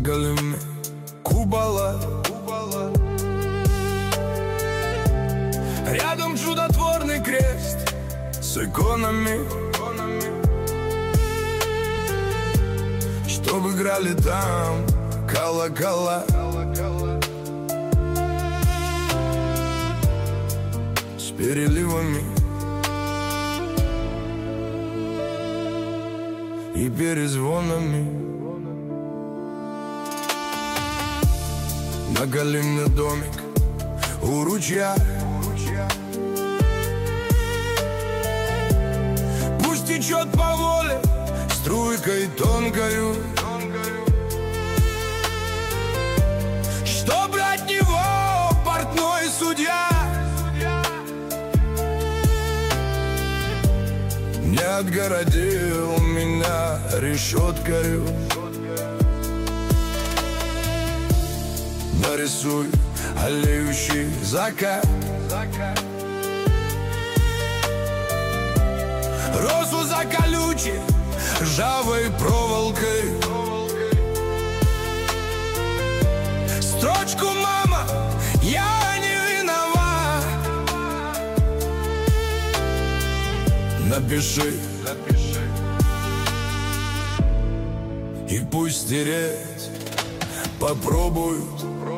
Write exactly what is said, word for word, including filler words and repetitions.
голями купола. Рядом чудотворный крест с иконами, чтоб играли там колокола. С переливами и перезвонами. Наголимный домик у ручья, пусть течет по воле струйкой тонкою, чтоб от него портной судья не отгородил меня решеткою. Нарисуй аллеющий закат, розу за колючей ржавой проволокой, строчку «Мама, я не виноват» напиши, напиши. И пусть стереть попробуют